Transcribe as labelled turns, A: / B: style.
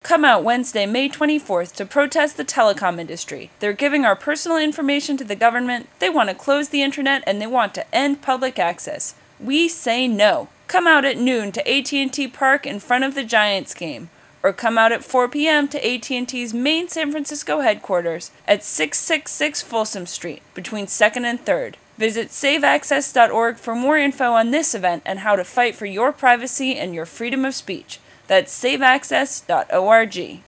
A: Come out Wednesday, May 24th to protest the telecom industry. They're giving our personal information to the government, they want to close the internet, and they want to end public access. We say no. Come out at noon to AT&T Park in front of the Giants game. Or come out at 4 p.m. to AT&T's main San Francisco headquarters at 666 Folsom Street, between 2nd and 3rd. Visit saveaccess.org for more info on this event and how to fight for your privacy and your freedom of speech. That's saveaccess.org.